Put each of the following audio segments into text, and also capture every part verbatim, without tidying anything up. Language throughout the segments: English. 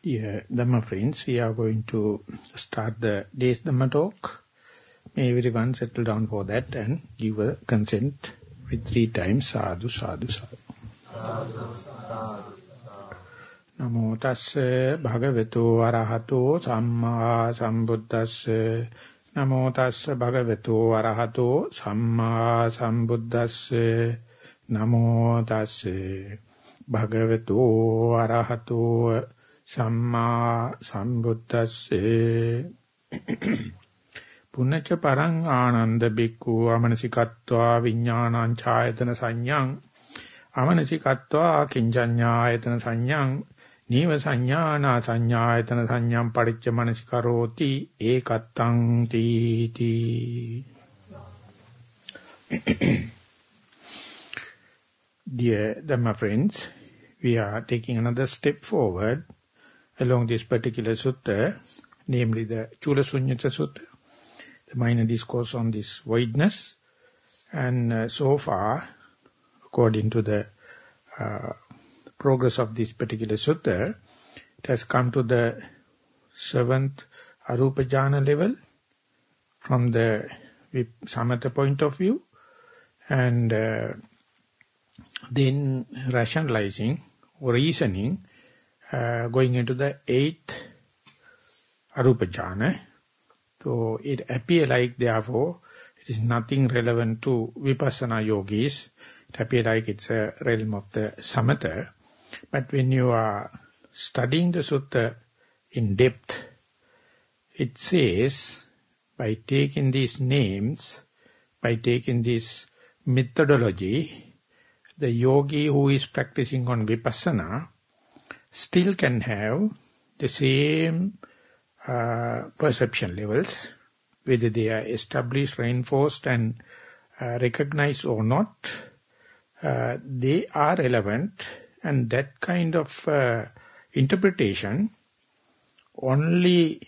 Dear Dhamma friends, we are going to start the day's Dhamma talk. May everyone settle down for that and give a consent with three times sadhu, sadhu, sadhu. Namo tasse bhagavato arahato samma sambuddhasse. Namo tasse bhagavato arahato samma sambuddhasse. Namo tasse bhagavato arahato Samma sambuddhasse. Punnaca parang ananda bhikkhu amanasikattva viññānaṁ chāyatana saññaṁ amanasikattva kiñcaññāyatana saññaṁ nīva saññānā saññāyatana saññaṁ paticca manasikaroti ekattaṁ tīti. Dear Dhamma friends, we are taking another step forward along this particular sutta, namely the Chula Sunyata Sutta, the minor discourse on this voidness. And uh, so far, according to the uh, progress of this particular sutta, it has come to the seventh Arupa Jhana level from the Samatha point of view, and uh, then rationalizing or reasoning, Uh, going into the eighth Arupa Jhana. So it appears like, therefore, it is nothing relevant to Vipassana yogis. It appears like it's a realm of the Samatha. But when you are studying the sutta in depth, it says, by taking these names, by taking this methodology, the yogi who is practicing on Vipassana still can have the same uh, perception levels, whether they are established, reinforced and uh, recognized or not, uh, they are relevant, and that kind of uh, interpretation only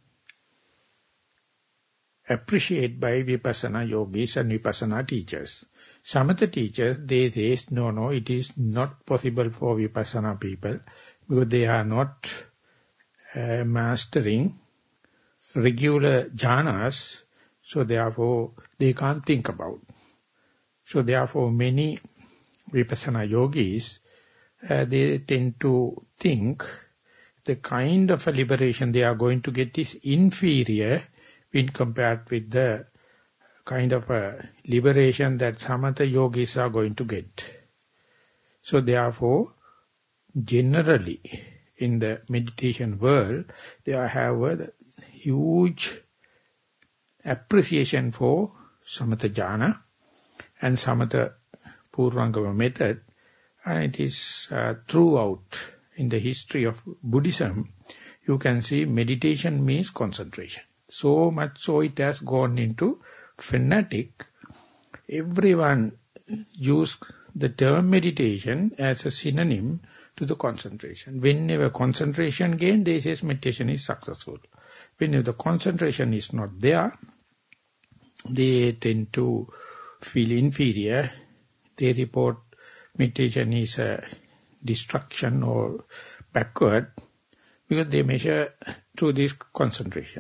appreciated by Vipassana yogis and Vipassana teachers. Samatha teachers, they say, no, no, it is not possible for Vipassana people, because they are not uh, mastering regular jhanas, so therefore they can't think about. So therefore many Vipassana yogis, uh, they tend to think the kind of a liberation they are going to get is inferior when compared with the kind of a liberation that Samatha yogis are going to get. So therefore, generally, in the meditation world, they have a huge appreciation for Samatha Jhana and Samatha Purvangama method, and it is uh, throughout in the history of Buddhism, you can see meditation means concentration. So much so it has gone into fanatic. Everyone use the term meditation as a synonym to the concentration. Whenever concentration gain, they say meditation is successful. Whenever the concentration is not there, they tend to feel inferior. They report meditation is a destruction or backward, because they measure through this concentration.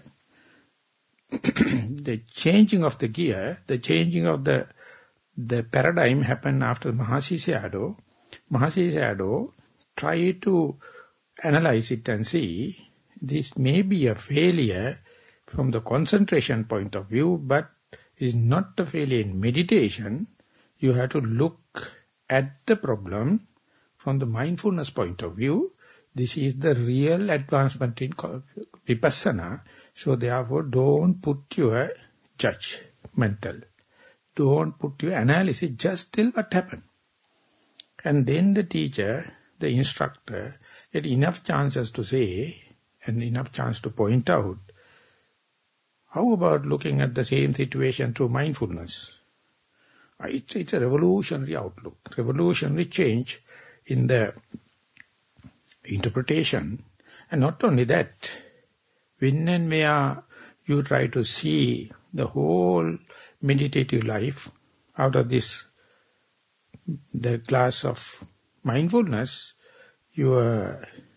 The changing of the gear, the changing of the the paradigm happened after Mahasi Sayadaw. Mahasi Sayadaw tried to analyze it and see, this may be a failure from the concentration point of view, but is not a failure in meditation. You have to look at the problem from the mindfulness point of view. This is the real advancement in Vipassana. So therefore, don't put your judgmental. Don't put your analysis, just tell what happened. And then the teacher, the instructor, get enough chances to say and enough chance to point out, how about looking at the same situation through mindfulness? It's, it's a revolutionary outlook, revolutionary change in the interpretation. And not only that, when and where you try to see the whole meditative life out of this, the glass of mindfulness, your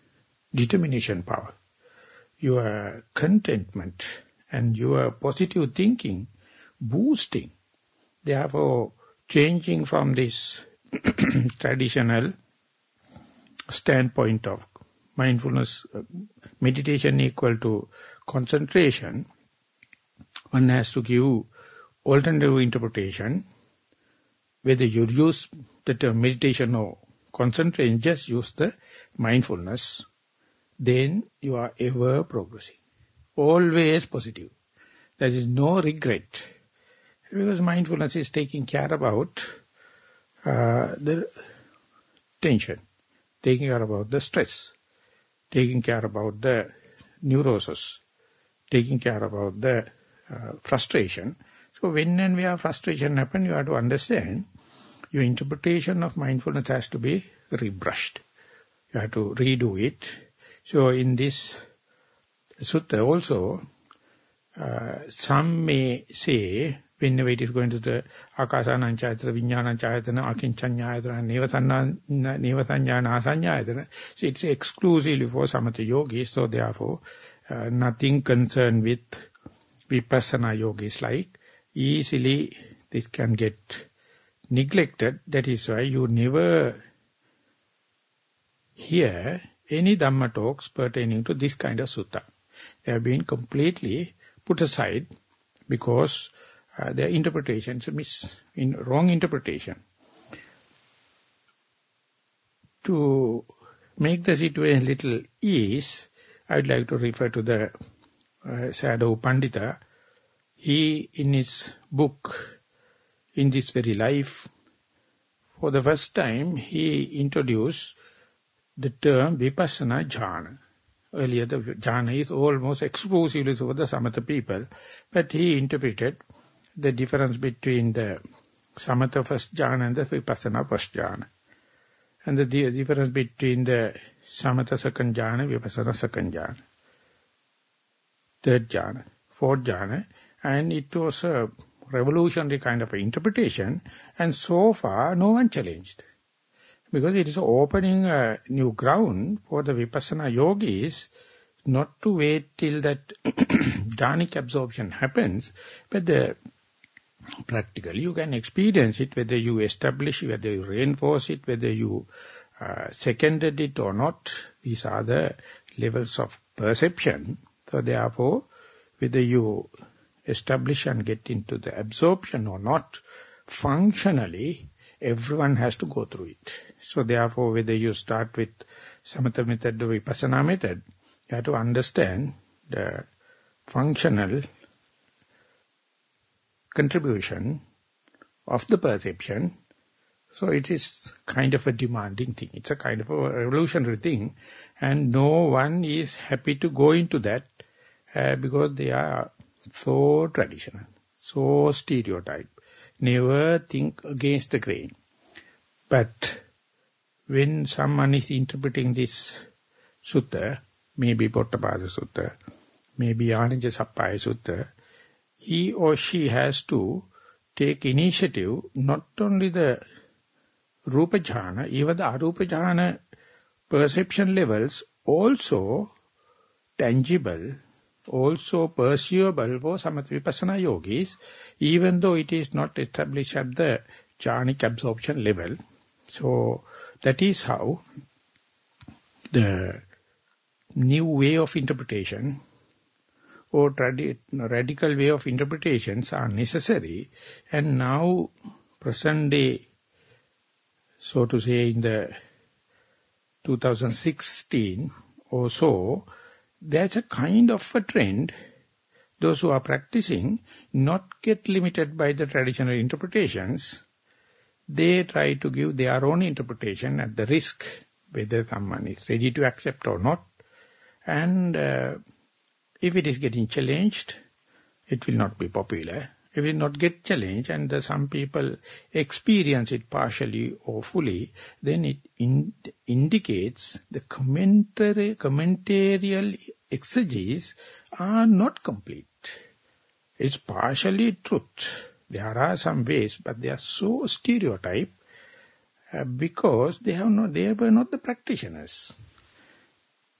determination power, your contentment, and your positive thinking boosting. Therefore, changing from this traditional standpoint of mindfulness, uh, meditation equal to concentration, one has to give alternative interpretation. Whether you use the term meditation or concentration, just use the mindfulness, then you are ever progressing. Always positive. There is no regret. Because mindfulness is taking care about uh, the tension, taking care about the stress, taking care about the neurosis, taking care about the uh, frustration. So when and where frustration happens, you have to understand your interpretation of mindfulness has to be rebrushed. You have to redo it. So in this sutta also, uh, some may say, whenever it is going to the akasana chayatana, viññāna chayatana, akiññāyatana, nevasaññāna, asaññāyatana, so it's exclusively for samatha yogis, so therefore uh, nothing concerned with vipassana yogis, like easily this can get neglected. That is why you never hear any Dhamma talks pertaining to this kind of sutta. They have been completely put aside because uh, their interpretations are mis in wrong interpretation. To make the situation a little ease, I would like to refer to the uh, Sayadaw Pandita. He, in his book, In This Very Life, for the first time, he introduced the term Vipassana Jhana. Earlier, the jhana is almost exclusively for the samatha people, but he interpreted the difference between the samatha first jhana and the vipassana first jhana, and the difference between the samatha second jhana, vipassana second jhana, third jhana, fourth jhana, and it was a revolutionary kind of interpretation, and so far no one challenged. Because it is opening a new ground for the Vipassana yogis not to wait till that jhanic absorption happens, but the, practically you can experience it, whether you establish, whether you reinforce it, whether you uh, seconded it or not. These are the levels of perception. So therefore, whether you establish and get into the absorption or not, functionally, everyone has to go through it. So therefore, whether you start with samatha method or vipassana method, you have to understand the functional contribution of the perception. So it is kind of a demanding thing. It's a kind of a revolutionary thing. And no one is happy to go into that uh, because they are so traditional, so stereotyped. Never think against the grain. But when someone is interpreting this sutta, maybe Pottapada Sutta, maybe Ānija-Sappāya Sutta, he or she has to take initiative, not only the Rupa Jhana, even the Arupa Jhana perception levels, also tangible, also perceivable for Samatha Vipassana yogis, even though it is not established at the jhanic absorption level. So that is how the new way of interpretation or tradi radical way of interpretations are necessary. And now, present day, so to say in the two thousand sixteen or so, there's a kind of a trend, those who are practicing, not get limited by the traditional interpretations. They try to give their own interpretation at the risk, whether someone is ready to accept or not. And uh, if it is getting challenged, it will not be popular. It will not get challenged, and uh, some people experience it partially or fully, then it in, indicates the commentary, commentarial exegesis are not complete. It's partially truth. There are some ways, but they are so stereotyped uh, because they have not, they were not the practitioners.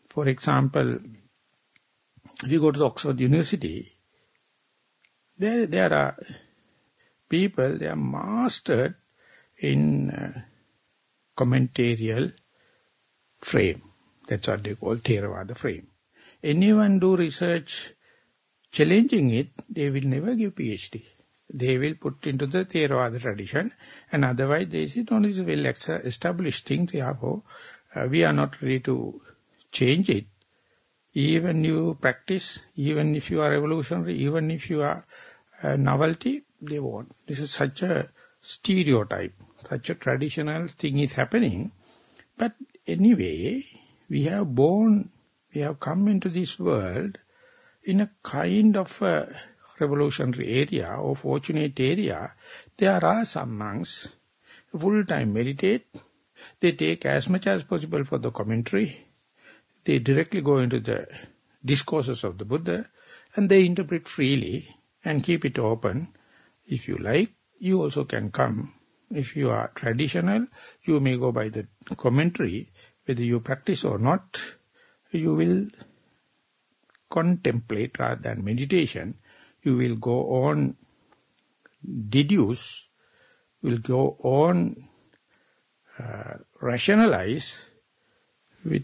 For example, if you go to the Oxford University, there, there are people, they are mastered in uh, commentarial frame. That's what they call Theravada frame. Anyone do research challenging it, they will never give PhD. They will put into the Theravada tradition, and otherwise they say, no, it's a well-established thing, therefore uh, we are not ready to change it. Even you practice, even if you are revolutionary, even if you are uh, novelty, they won't. This is such a stereotype, such a traditional thing is happening. But anyway, we have born, we have come into this world in a kind of a revolutionary area or fortunate area. There are some monks full-time meditate. They take as much as possible for the commentary. They directly go into the discourses of the Buddha and they interpret freely and keep it open. If you like, you also can come. If you are traditional, you may go by the commentary. Whether you practice or not, you will contemplate rather than meditation. You will go on deduce, will go on uh, rationalize with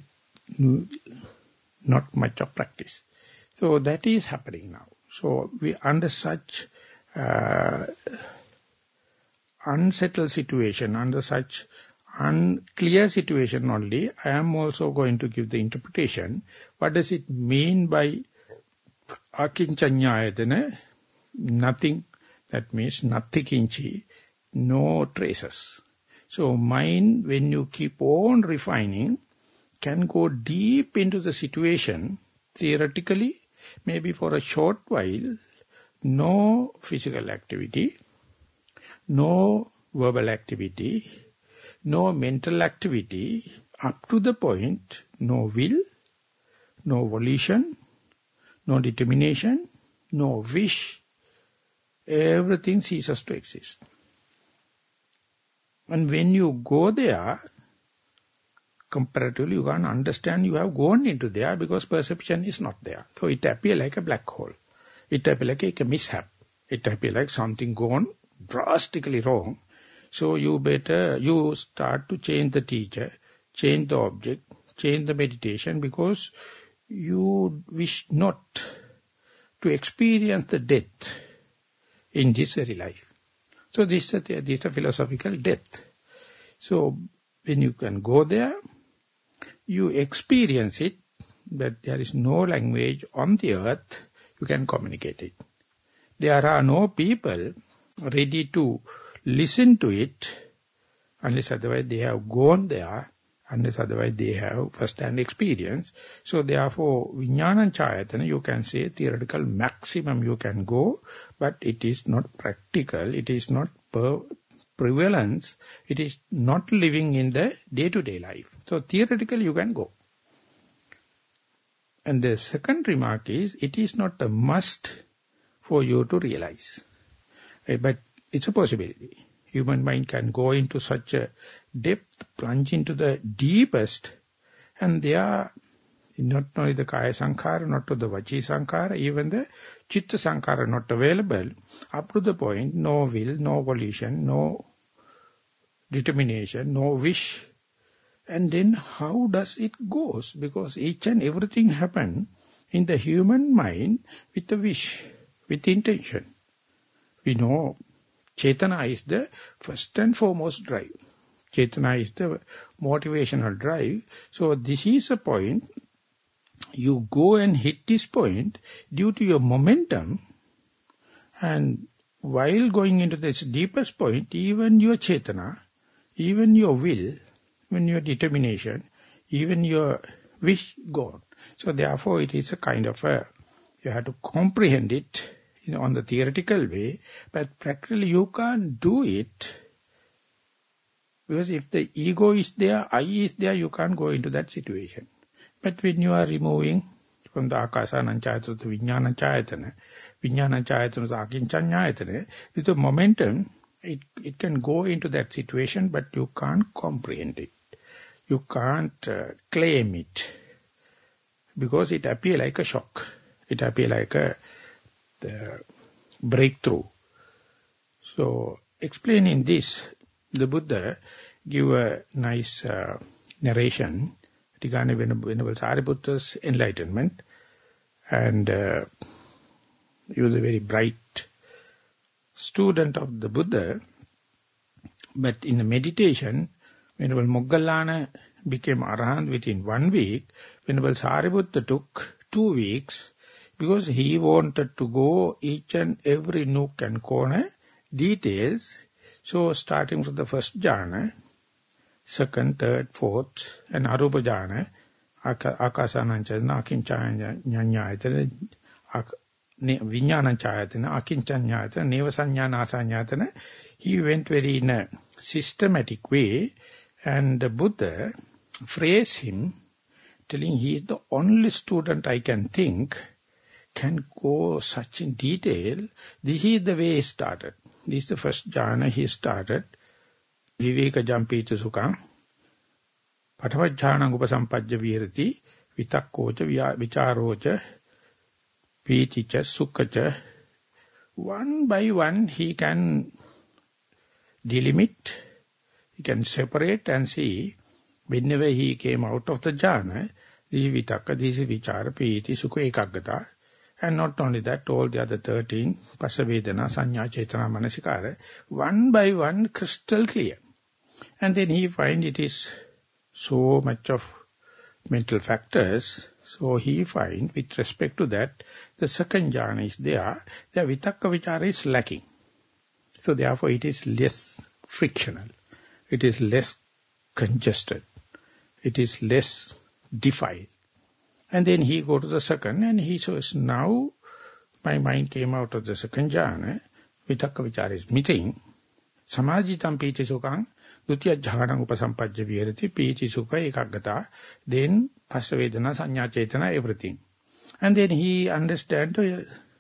not much of practice. So that is happening now. So we under such uh, unsettled situation, under such unclear situation only, I am also going to give the interpretation. What does it mean by akinchanyayatana? Nothing. That means nathikinchi, no traces. So mind, when you keep on refining, can go deep into the situation, theoretically, maybe for a short while, no physical activity, no verbal activity, no mental activity, up to the point, no will, no volition, no determination, no wish, everything ceases to exist. And when you go there, comparatively you can't understand you have gone into there because perception is not there. So it appears like a black hole. It appears like a mishap. It appears like something gone drastically wrong. So you better, you start to change the teacher, change the object, change the meditation because you wish not to experience the death in this very life. So this is a, this is a philosophical death. So when you can go there, you experience it, that there is no language on the earth, you can communicate it. There are no people ready to listen to it, unless otherwise they have gone there, unless otherwise they have first-hand experience. So therefore, Vijnana Chayatana, you can say theoretical maximum you can go, but it is not practical, it is not per prevalence, it is not living in the day-to-day life. So theoretically you can go. And the second remark is, it is not a must for you to realize. But it's a possibility. Human mind can go into such a depth, plunge into the deepest, and there not only the Kaya Sankhara, not to the Vachi Sankhara, even the Chitta Sankhara not available, up to the point, no will, no volition, no determination, no wish. And then how does it goes? Because each and everything happen in the human mind with a wish, with intention. We know Chetana is the first and foremost drive. Chetana is the motivational drive. So this is a point, you go and hit this point due to your momentum, and while going into this deepest point, even your Chetana, even your will, even your determination, even your wish gone. So therefore it is a kind of a, you have to comprehend it, you know, on the theoretical way, but practically you can't do it. Because if the ego is there, I is there, you can't go into that situation. But when you are removing from the Akasana Chayatana to Vijnana Chayatana, Vijnana Chayatana to Akinchanyayatana, with the momentum, it, it can go into that situation, but you can't comprehend it. You can't uh, claim it. because it appears like a shock. It appears like a the breakthrough. So, explaining this, the Buddha give a nice uh, narration regarding Venerable Sariputta's enlightenment. And uh, he was a very bright student of the Buddha. But in the meditation, Venerable Moggallana became Arahant within one week. Venerable Sariputta took two weeks because he wanted to go each and every nook and corner, details. So starting from the first jhana, second, third, fourth, and arupa jhana, akasananchayatana, akinchanyanyayatana, vinyananchayatana, akinchanyayatana, nevasanyanaasanyayatana. He went very in a systematic way, and the Buddha phrased him, telling he is the only student I can think can go such in detail. This is the way he started. This is the first jhana he started. Viveka jampita sukha. Patavajjhanam upasampajja virati. Vitakkocha vicharocha. Piticha sukhacha. One by one he can delimit, he can separate and see whenever he came out of the jhana, this is vitakka, this is vichara, piti, sukha, ekaggata. And not only that, all the other thirteen, pasavedana, sanya, chetana, manasikara, one by one crystal clear. And then he find it is so much of mental factors, so he find with respect to that, the second jhana is there, the vitakka vichara is lacking. So therefore it is less frictional, it is less congested, it is less defiled. And then he go to the second and he says, now my mind came out of the second jhana, vitakka vichara is missing, samajitam piti sukham, dutiya jhanam upasampajja virati, piti sukha ekaggata, then pasavedana, sanya, chetana, everything. And then he understand uh,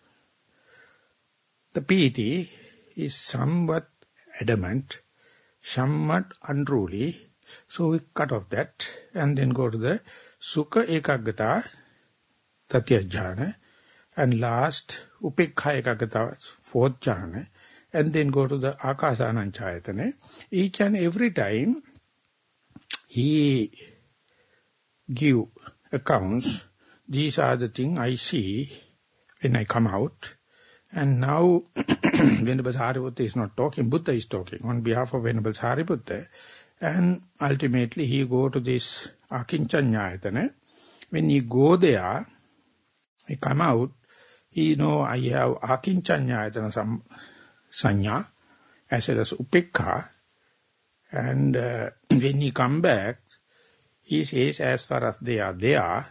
the piti is somewhat adamant, somewhat unruly, so we cut off that and then go to the sukha ekaggata, tatya jhana, and last upekha ekaggata, fourth jhana, and then go to the akasananchayatana. Each and every time he give accounts, these are the things I see when I come out. And now, Venerable Sariputta is not talking, Buddha is talking on behalf of Venerable Sariputta. And ultimately he go to this Akinchanyayatana. When he go there, he come out, he know I have Akinchanyayatana some sanya, as well as upekha. And uh, when he come back, he says as far as they are there,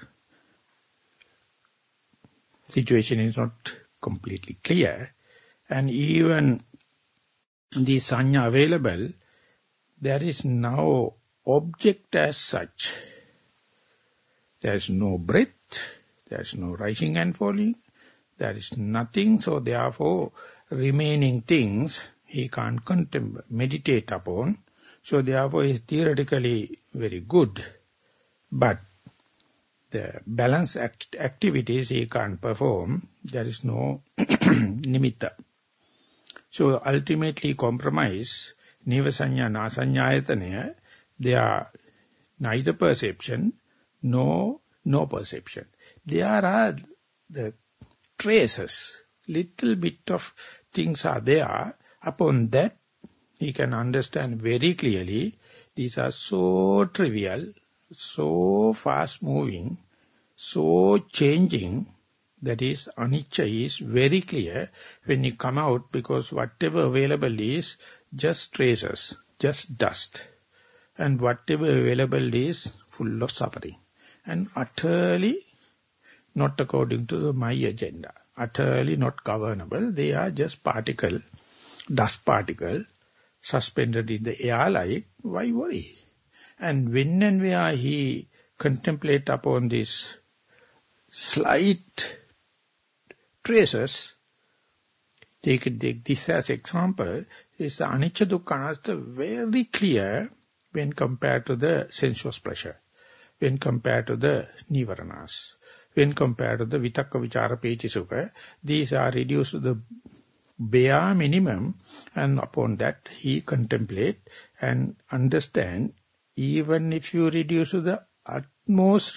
situation is not completely clear, and even the sanya available, there is no object as such. There is no breath, there is no rising and falling, there is nothing, so therefore remaining things he can't contemplate, meditate upon, so therefore he is theoretically very good, but the balance act activities he can't perform, there is no nimitta. So ultimately compromise, nivasanya nasanyayatana, they are neither perception, nor no perception. There are the traces, little bit of things are there. Upon that, he can understand very clearly, these are so trivial, so fast moving, so changing, that is, anicca is very clear when you come out, because whatever available is just traces, just dust. And whatever available is full of suffering. And utterly not according to my agenda. Utterly not governable. They are just particle, dust particle, suspended in the air like, why worry? And when and where he contemplate upon this slight traces, take, take this as example, is the anicca dukkha anasta very clear when compared to the sensuous pleasure. when compared to the nivaranas. When compared to the vitakka vichara petisukha, these are reduced to the bare minimum, and upon that he contemplate and understand. Even if you reduce to the utmost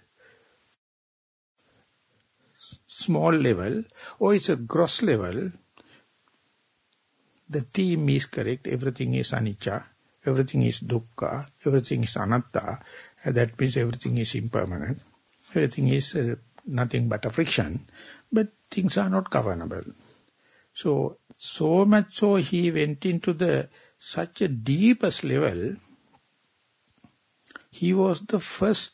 small level, or it's a gross level, the theme is correct. Everything is anicca, everything is dukkha, everything is anatta. That means everything is impermanent. Everything is uh, nothing but a friction. But things are not governable. So, so much so he went into the such a deepest level. He was the first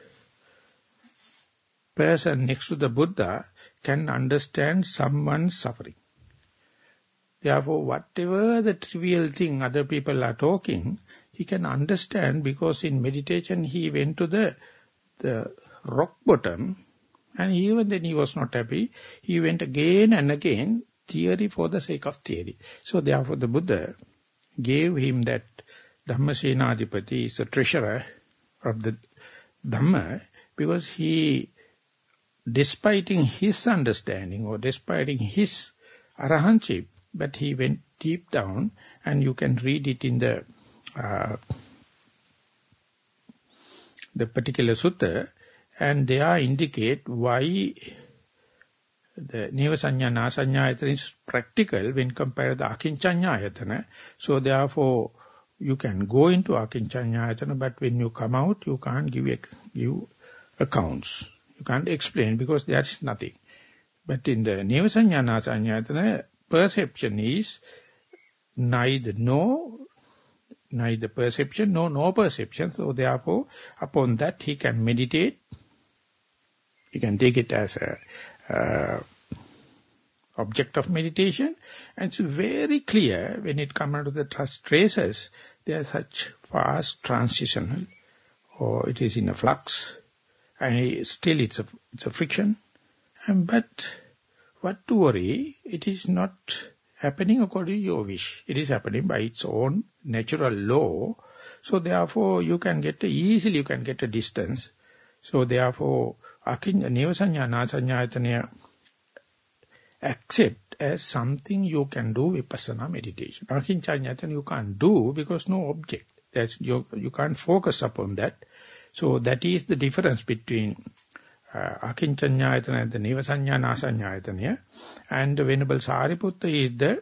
person next to the Buddha can understand someone's suffering. Therefore, whatever the trivial thing other people are talking, he can understand, because in meditation he went to the, the rock bottom, and even then he was not happy. He went again and again, theory for the sake of theory. So therefore the Buddha gave him that Dhammasenadipati is the treasurer of the Dhamma, because he, despite his understanding or despite his arahantship, but he went deep down, and you can read it in the uh, the particular sutta, and they are indicate why the Neva-sanya, Na-sanya-ayatana is practical when compared to the Akinchanya-ayatana. So therefore, you can go into Akinchanya-ayatana, but when you come out, you can't give, give accounts. You can't explain, because that's nothing. But in the Neva-sanya, Na-sanya-ayatana, perception is neither no, neither perception, no, no perception. So therefore, upon that he can meditate. He can take it as a uh, object of meditation. And it's very clear when it comes to the trust traces, they are such fast transitional, or it is in a flux, and still it's a, it's a friction. And but what to worry, it is not happening according to your wish. It is happening by its own natural law. So therefore, you can get a, easily you can get a distance. So therefore, Neva-sanya, Na-sanya-ayatana accept as something you can do vipassana meditation. Akinchanya-ayatana you can't do because no object. That's you, you can't focus upon that. So that is the difference between Uh, Akinchanya-ayatana and the Neva-sanya, Na-sanya-ayatana. And the Venerable Sariputta is the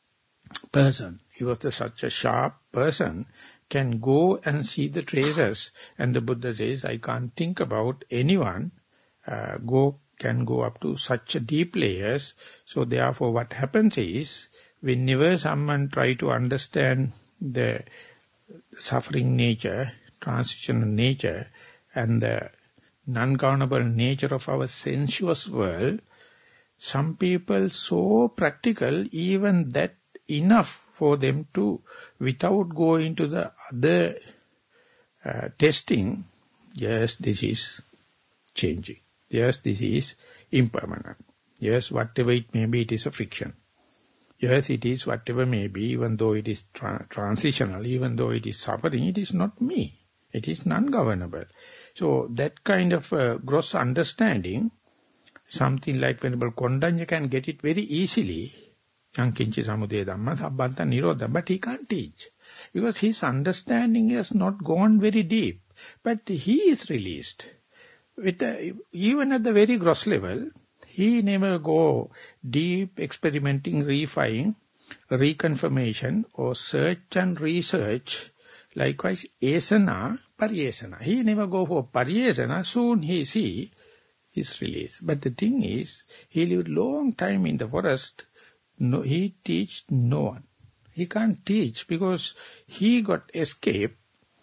person. He was the, such a sharp person, can go and see the traces. And the Buddha says, I can't think about anyone uh, go can go up to such a deep layers. So therefore what happens is, whenever someone try to understand the suffering nature, transitional nature, and the non-governable nature of our sensuous world, some people so practical, even that enough for them to, without going to the other uh, testing, yes, this is changing. Yes, this is impermanent. Yes, whatever it may be, it is a friction. Yes, it is whatever may be, even though it is tra transitional, even though it is suffering, it is not me. It is non-governable. So that kind of uh, gross understanding, something like Venerable Kondanya can get it very easily. Yankinchi samudaya dhamma sabbanta nirodha, but he can't teach. Because his understanding has not gone very deep. But he is released. With, uh, even at the very gross level, he never go deep experimenting, refining, reconfirmation, or search and research. Likewise, asana, paryesana. He never go for paryesana, soon he see his release. But the thing is, he lived long time in the forest, no, he teach no one. He can't teach because he got escape,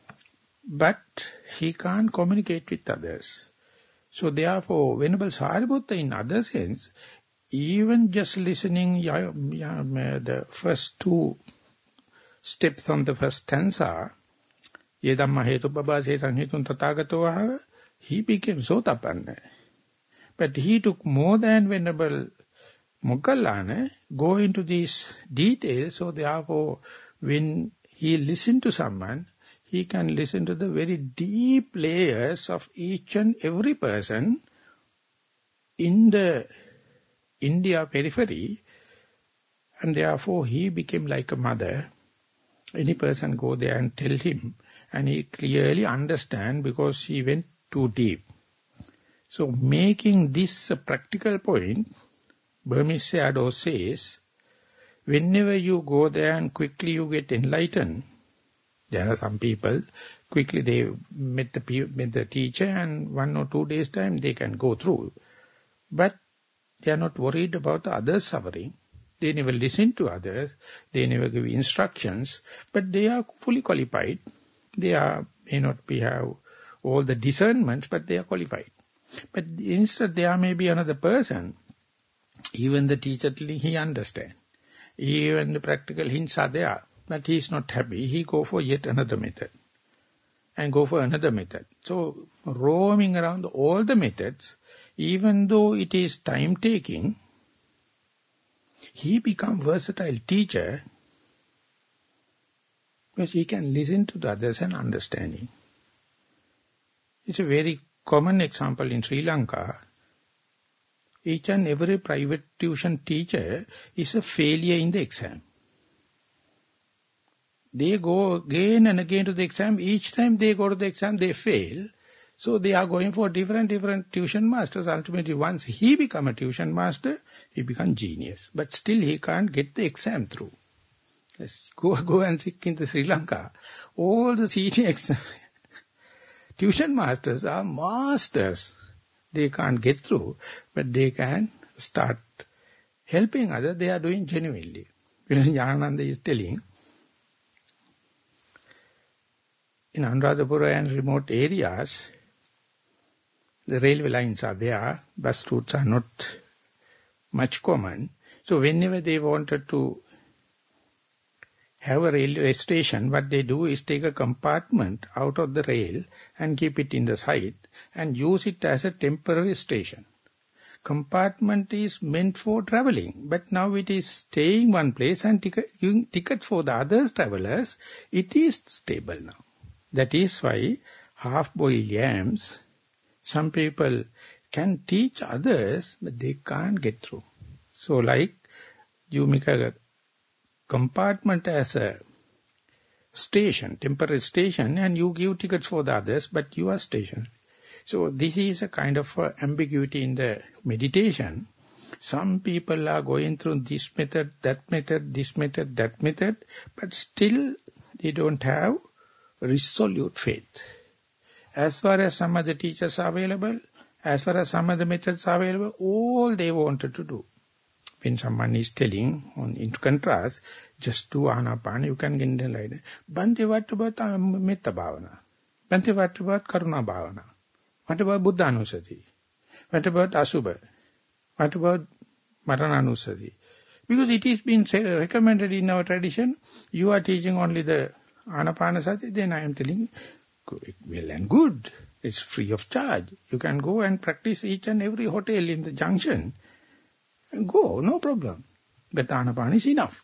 but he can't communicate with others. So therefore, Venerable Sariputta in other sense, even just listening yeah, yeah, the first two steps on the first stanza, Yedamma hetubhava sesanghitun tathagato ahava, he became Sotapanna. But he took more than Venerable Moggallana, go into these details, so therefore when he listened to someone, he can listen to the very deep layers of each and every person in the India periphery, and therefore he became like a mother. Any person go there and tell him, and he clearly understand because he went too deep. So making this a practical point, Burmese Sayadaw says, whenever you go there and quickly you get enlightened, there are some people, quickly they met the, met the teacher and one or two days time they can go through. But they are not worried about the others' suffering. They never listen to others. They never give instructions. But they are fully qualified. They are may not be have all the discernments, but they are qualified. But instead there may be another person. Even the teacher, he understands. Even the practical hints are there. But he is not happy. He go for yet another method. And go for another method. So roaming around all the methods, even though it is time-taking, he become versatile teacher because he can listen to the others and understanding. It's a very common example in Sri Lanka. Each and every private tuition teacher is a failure in the exam. They go again and again to the exam. Each time they go to the exam, they fail. So they are going for different, different tuition masters. Ultimately, once he become a tuition master, he become genius. But still he can't get the exam through. Let's go, go and seek in the Sri Lanka. All the senior exam tuition masters are masters. They can't get through, but they can start helping others. They are doing genuinely. Jnanananda is telling, in Anuradhapura and remote areas, the railway lines are there, bus routes are not much common. So whenever they wanted to have a railway station, what they do is take a compartment out of the rail and keep it in the side and use it as a temporary station. Compartment is meant for traveling, but now it is staying one place and giving tickets for the other travelers. It is stable now. That is why half-boiled yams, some people can teach others, but they can't get through. So like you make a compartment as a station, temporary station, and you give tickets for the others, but you are stationary. So this is a kind of uh, ambiguity in the meditation. Some people are going through this method, that method, this method, that method, but still they don't have resolute faith. As far as some other teachers are available, as far as some other methods are available, all they wanted to do. When someone is telling, on in contrast, just do Anapana, you can get enlightened. Bhante, what about uh, Metta Bhavana? Bhante, what about Karuna Bhavana? What about Buddhanusati? What about Asubha? What about Marananusati? Because it is been recommended in our tradition, you are teaching only the Anapanasati, then I am telling you, well and good. It's free of charge. You can go and practice each and every hotel in the junction. Go, no problem. But Anapana is enough.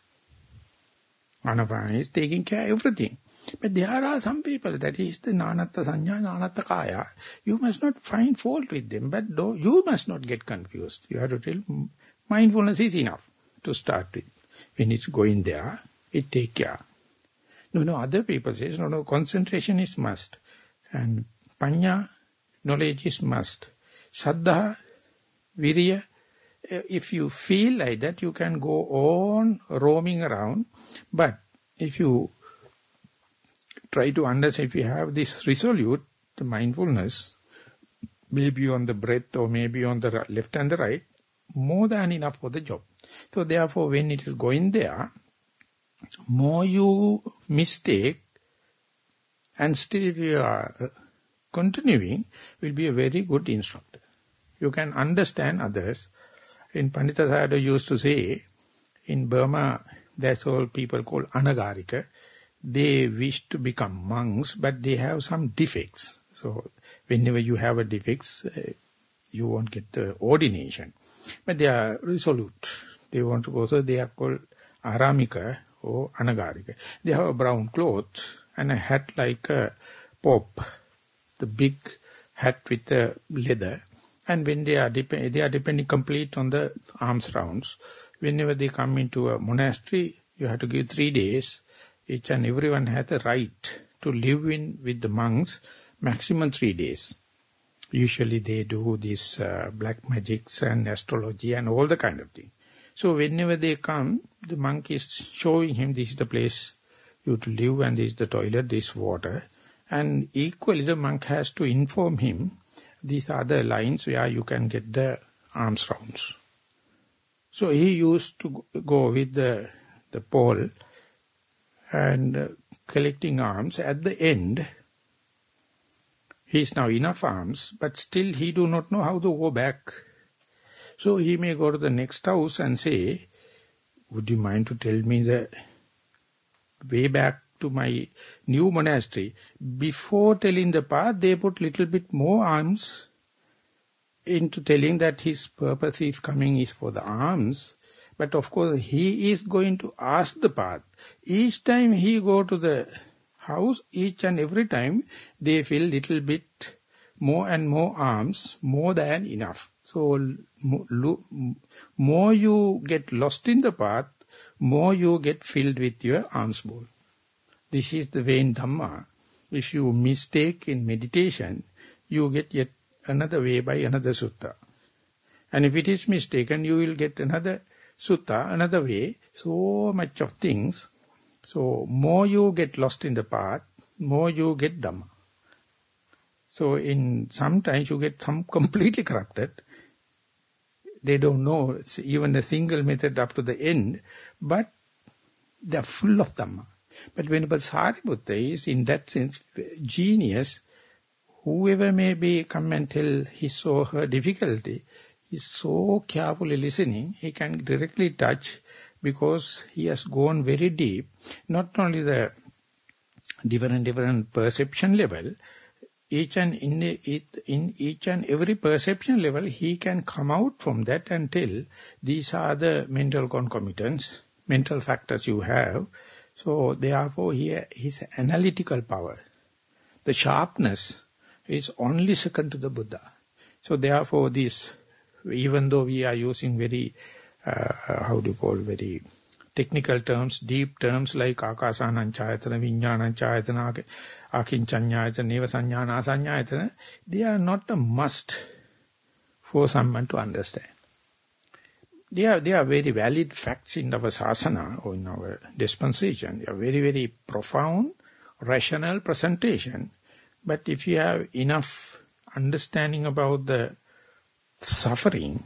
Anapana is taking care of everything. But there are some people, that is the Nanatta Sanya, Nanatta Kaya. You must not find fault with them, but though you must not get confused. You have to tell, mindfulness is enough to start with. When it's going there, it take care. No, no, other people say, no, no, concentration is must. And Panya, knowledge is must. Saddha, Virya, if you feel like that, you can go on roaming around. But if you try to understand, if you have this resolute, the mindfulness, maybe on the breath or maybe on the left and the right, more than enough for the job. So therefore, when it is going there, more you mistake, and still if you are continuing, will be a very good instructor. You can understand others. In Pandita Sayadaw used to say, in Burma, that's all people call anagarika. They wish to become monks, but they have some defects. So whenever you have a defects, uh, you won't get the ordination. But they are resolute. They want to go, so they are called aramika or anagarika. They have a brown cloth and a hat like a Pope, the big hat with the leather. And when they are, dep they are depending complete on the alms rounds. Whenever they come into a monastery, you have to give three days. Each and everyone has the right to live in with the monks maximum three days. Usually they do this uh, black magics and astrology and all the kind of thing. So whenever they come, the monk is showing him this is the place you to live and this is the toilet, this water. And equally the monk has to inform him these are the lines where you can get the alms rounds. So he used to go with the, the pole and uh, collecting alms. At the end, he is now enough alms, but still he do not know how to go back. So he may go to the next house and say, would you mind to tell me the way back to my new monastery? Before telling the path, they put little bit more alms into telling that his purpose is coming is for the alms. But of course, he is going to ask the path. Each time he go to the house, each and every time, they feel little bit more and more alms, more than enough. So, more you get lost in the path, more you get filled with your alms bowl. This is the way in Dhamma. If you mistake in meditation, you get yet another way by another sutta. And if it is mistaken, you will get another sutta, another way, so much of things. So, more you get lost in the path, more you get Dhamma. So, in sometimes you get some completely corrupted. They don't know even a single method up to the end, but they are full of Dhamma. But Venerable Sariputta is, in that sense, genius. Whoever may be come and tell his or her difficulty, is so carefully listening, he can directly touch, because he has gone very deep. Not only the different different perception level, each and in, in each and every perception level, he can come out from that and tell, these are the mental concomitants, mental factors you have. So therefore, here his analytical power, the sharpness, is only second to the Buddha. So therefore, this, even though we are using very, uh, how do you call, very technical terms, deep terms like Akasanan Chayatana, Vijñāna Chayatana, Akinchanyayatana, Neva Sanyana, Asanyayatana, they are not a must for someone to understand. They are, they are very valid facts in our sasana or in our dispensation. They are very, very profound, rational presentation. But if you have enough understanding about the suffering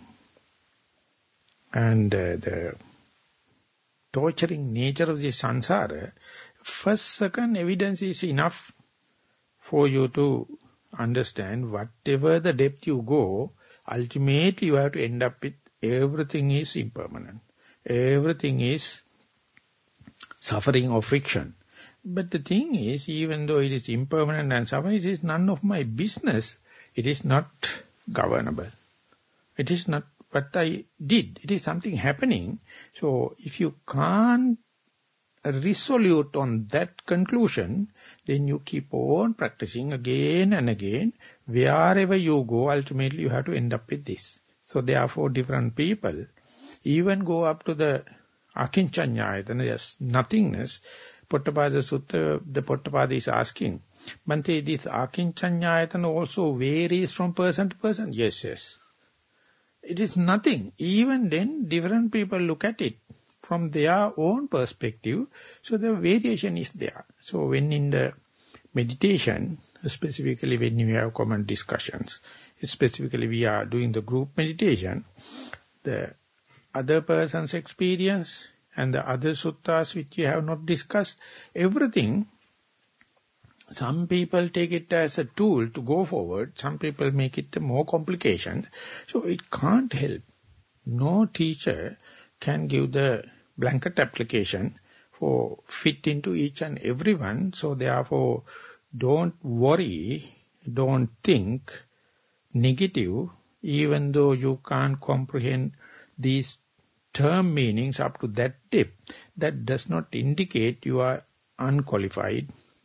and uh, the torturing nature of the samsara, first, second evidence is enough for you to understand whatever the depth you go, ultimately you have to end up with everything is impermanent. Everything is suffering or friction. But the thing is, even though it is impermanent and suffering, it is none of my business. It is not governable. It is not what I did. It is something happening. So, if you can't resolute on that conclusion, then you keep on practicing again and again. Wherever you go, ultimately you have to end up with this. So, therefore, different people even go up to the Akinchanyayatana, yes, nothingness. Pottapada Sutta, the Pottapada is asking, Bhante, this Akinchanyayatana also varies from person to person. Yes, yes. It is nothing. Even then, different people look at it from their own perspective. So the variation is there. So when in the meditation, specifically when we have common discussions, specifically we are doing the group meditation, the other person's experience and the other suttas which we have not discussed, everything, some people take it as a tool to go forward, some people make it a more complication. So it can't help. No teacher can give the blanket application for fit into each and everyone. So therefore, don't worry, don't think negative, even though you can't comprehend these term meanings up to that depth. That does not indicate you are unqualified,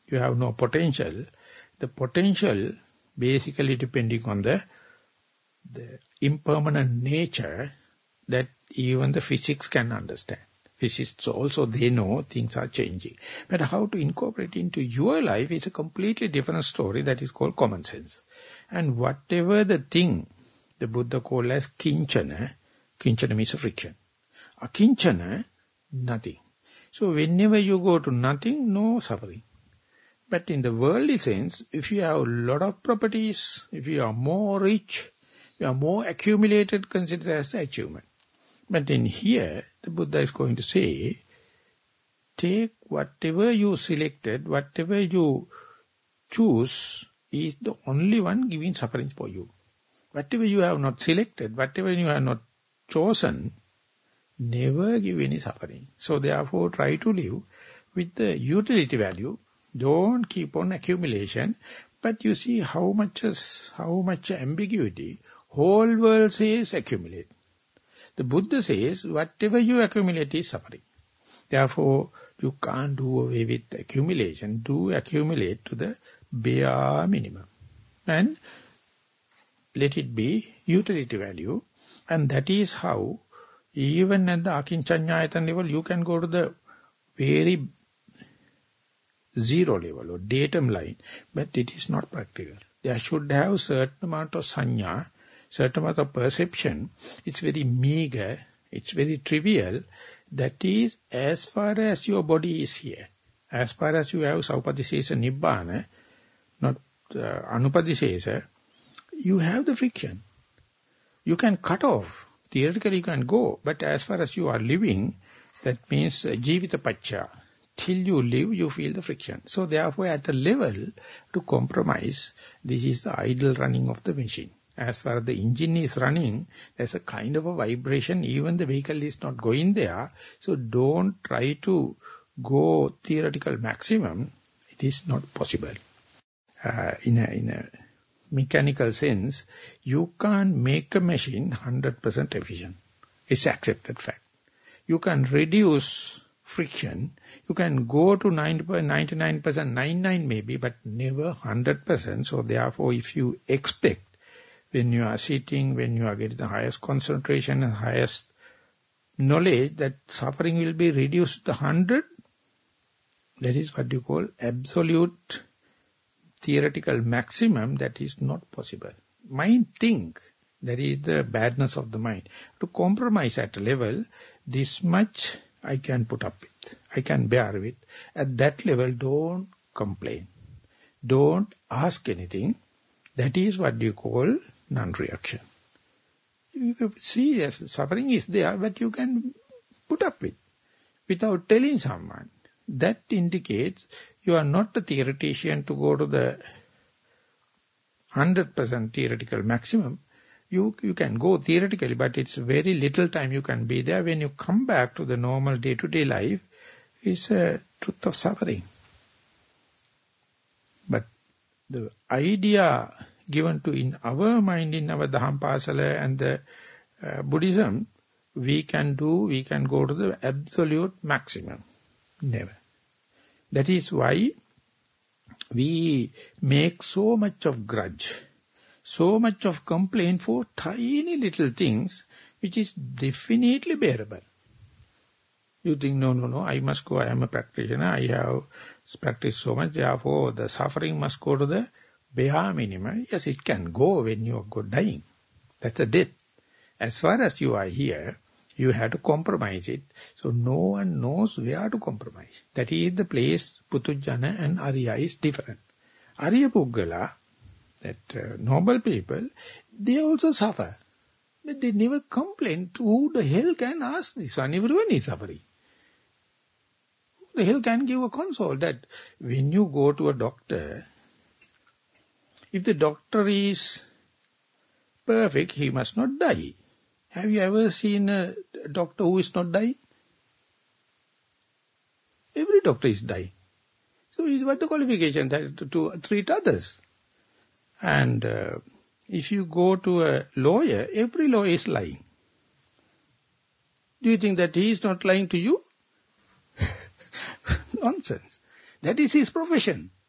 you have no potential. The potential basically depending on the, the impermanent nature that even the physics can understand. Physicists also, they know things are changing. But how to incorporate into your life is a completely different story that is called common sense. And whatever the thing the Buddha called as kinchana, kinchana means friction. Akinchana, nothing. So whenever you go to nothing, no suffering. But in the worldly sense, if you have a lot of properties, if you are more rich, you are more accumulated, considered as an achievement. But in here, the Buddha is going to say, take whatever you selected, whatever you choose, is the only one giving suffering for you. Whatever you have not selected, whatever you have not chosen, never give any suffering. So therefore, try to live with the utility value. Don't keep on accumulation. But you see how much is, how much ambiguity. Whole world says accumulate. The Buddha says, whatever you accumulate is suffering. Therefore, you can't do away with accumulation. Do accumulate to the bare minimum. And let it be utility value. And that is how, even at the Akinchanyayatana level, you can go to the very zero level or datum line. But it is not practical. There should have certain amount of sanya, certain amount of perception. It's very meager, it's very trivial. That is as far as your body is here. As far as you have Saupadisesa Nibbana, not uh, Anupadisesa, you have the friction. You can cut off. Theoretically you can go, but as far as you are living, that means uh, Jivita Pacha. Till you live, you feel the friction. So therefore at a level to compromise, this is the idle running of the machine. As far as the engine is running, there's a kind of a vibration, even the vehicle is not going there. So don't try to go theoretical maximum. It is not possible. Uh, in a, in a mechanical sense, you can't make a machine one hundred percent efficient. It's accepted fact. You can reduce friction. You can go to ninety-nine percent, ninety-nine maybe, but never one hundred percent. So therefore, if you expect when you are sitting, when you are getting the highest concentration and highest knowledge, that suffering will be reduced to one hundred, that is what you call absolute theoretical maximum. That is not possible. Mind think, that is the badness of the mind. To compromise at a level, this much I can put up with, I can bear with. At that level, don't complain. Don't ask anything. That is what you call non-reaction. You see, yes, suffering is there, but you can put up with, without telling someone. That indicates you are not a theoretician to go to the one hundred percent theoretical maximum. You, you can go theoretically, but it's very little time you can be there. When you come back to the normal day-to-day life, it's a truth of suffering. But the idea given to in our mind, in our Dhampasala and the uh, Buddhism, we can do, we can go to the absolute maximum. Never. That is why we make so much of grudge, so much of complaint for tiny little things, which is definitely bearable. You think, no, no, no, I must go, I am a practitioner, I have practiced so much, therefore the suffering must go to the bare minimum. Yes, it can go when you are dying. That's a death. As far as you are here, you have to compromise it. So no one knows where to compromise. That is the place Putujjana and Arya is different. Arya Puggala, that uh, noble people, they also suffer. But they never complain. Who the hell can ask this one? Everyone is suffering. Who the hell can give a console that when you go to a doctor, if the doctor is perfect, he must not die. Have you ever seen a doctor who is not dying? Every doctor is dying. So what's the qualification that to, to treat others? And uh, if you go to a lawyer, every lawyer is lying. Do you think that he is not lying to you? Nonsense. That is his profession.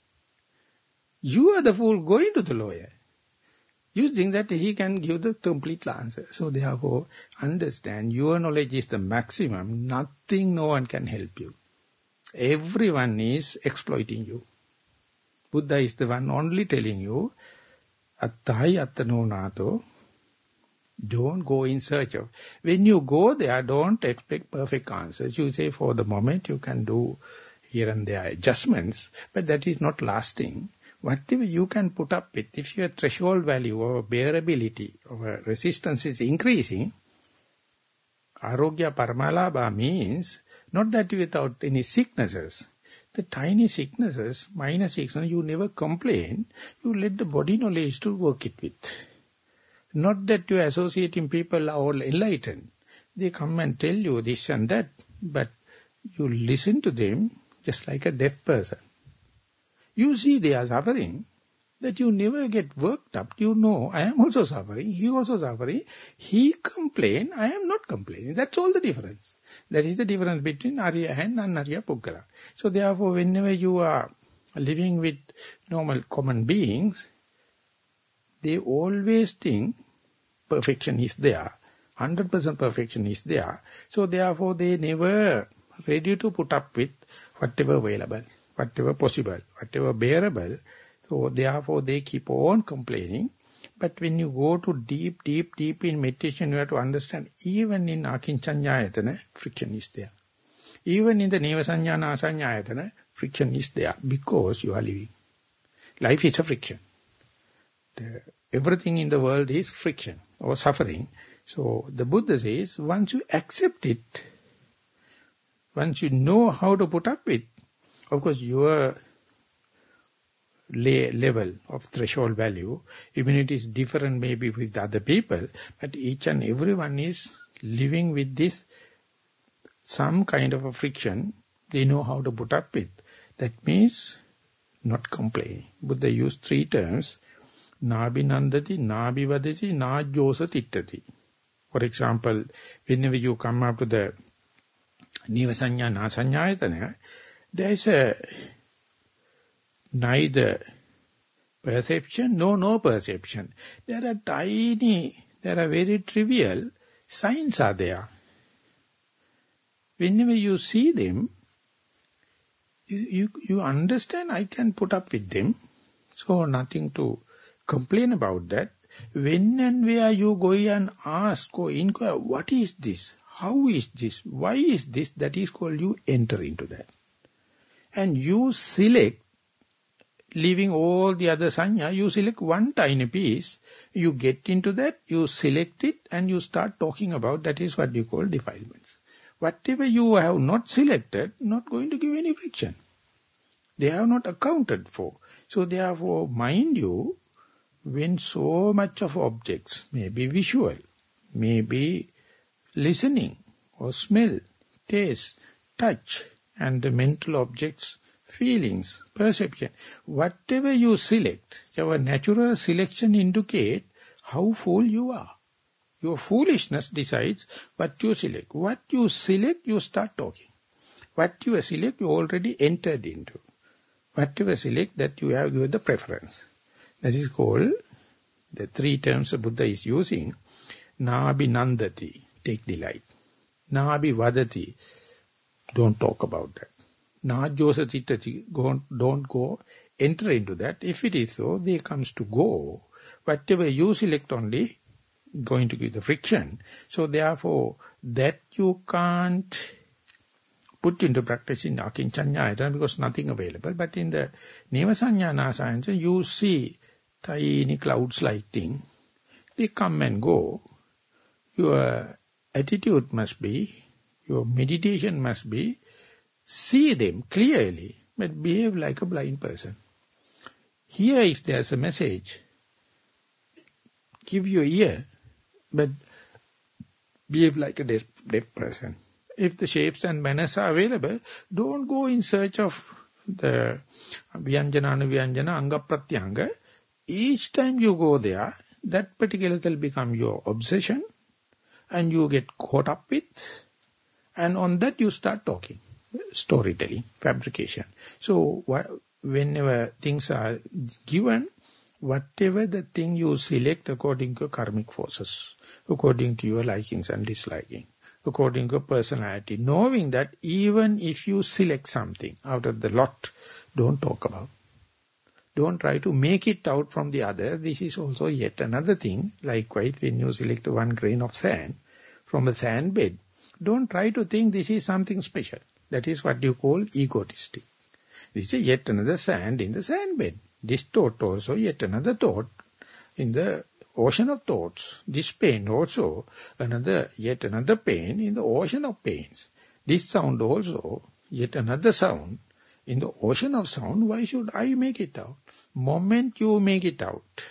You are the fool going to the lawyer. You think that he can give the complete answer. So therefore, understand your knowledge is the maximum. Nothing, no one can help you. Everyone is exploiting you. Buddha is the one only telling you, Attahai attano nato. Don't go in search of. When you go there, don't expect perfect answers. You say for the moment you can do here and there adjustments, but that is not lasting. Whatever you can put up with, if your threshold value or bearability or resistance is increasing, arogya paramalabha means not that without any sicknesses. The tiny sicknesses, minor sicknesses, you never complain. You let the body knowledge to work it with. Not that you are associating people are all enlightened. They come and tell you this and that, but you listen to them just like a deaf person. You see they are suffering, that you never get worked up. You know, I am also suffering, he also suffering. He complain, I am not complaining. That's all the difference. That is the difference between Arya and non-Arya Puggala. So therefore, whenever you are living with normal common beings, they always think perfection is there. one hundred percent perfection is there. So therefore, they never ready to put up with whatever available, whatever possible, whatever bearable. So therefore, they keep on complaining. But when you go to deep, deep, deep in meditation, you have to understand, even in Akinchanyayatana, friction is there. Even in the Nevasanyana Asanyayatana, friction is there because you are living. Life is a friction. The, everything in the world is friction or suffering. So the Buddha says, once you accept it, once you know how to put up with, of course, your level of threshold value, even it is different maybe with other people, but each and everyone is living with this, some kind of a friction, they know how to put up with. That means not complaining. Buddha used three terms, Nabi nandati, Nabi vadati, Najjosa tittati. For example, whenever you come up to the Nivasanya Nasanyayatana, there is a neither perception, no, no perception. There are tiny, there are very trivial signs are there. Whenever you see them, you, you, you understand I can put up with them. So nothing to complain about that. When and where you go and ask or inquire, what is this? How is this? Why is this? That is called you enter into that. And you select, leaving all the other sanya, you select one tiny piece, you get into that, you select it and you start talking about, that is what you call defilements. Whatever you have not selected, not going to give any friction. They have not accounted for. So therefore, mind you, when so much of objects, may be visual, may be listening or smell, taste, touch, and the mental objects, feelings, perception, whatever you select, your natural selection indicate how fool you are. Your foolishness decides what you select. What you select, you start talking. What you select, you already entered into. Whatever select, that you have given the preference. That is called, the three terms the Buddha is using, Nabi nandati, take delight. Nabi vadati, don't talk about that. Najjosa tittati, don't go, enter into that. If it is so, there comes to go. Whatever you select only, going to give the friction. So therefore, that you can't put into practice in Akinchanyayatana because nothing available. But in the Nevasanyana science, you see tiny clouds lighting. They come and go. Your attitude must be, your meditation must be, see them clearly, but behave like a blind person. Here, if there's a message, give your ear, but behave like a deaf, deaf person. If the shapes and manners are available, don't go in search of the Vyanjana, Anuvyanjana, Anga Pratyanga. Each time you go there, that particular will become your obsession, and you get caught up with, and on that you start talking. Storytelling, fabrication. So whenever things are given, whatever the thing you select according to karmic forces, according to your likings and disliking, according to personality, knowing that even if you select something out of the lot, don't talk about. Don't try to make it out from the other. This is also yet another thing. Likewise, when you select one grain of sand from a sand bed, don't try to think this is something special. That is what you call egotistic. This is yet another sand in the sand bed. This thought also yet another thought in the ocean of thoughts. This pain also another yet another pain in the ocean of pains. This sound also yet another sound in the ocean of sound. Why should I make it out? Moment you make it out,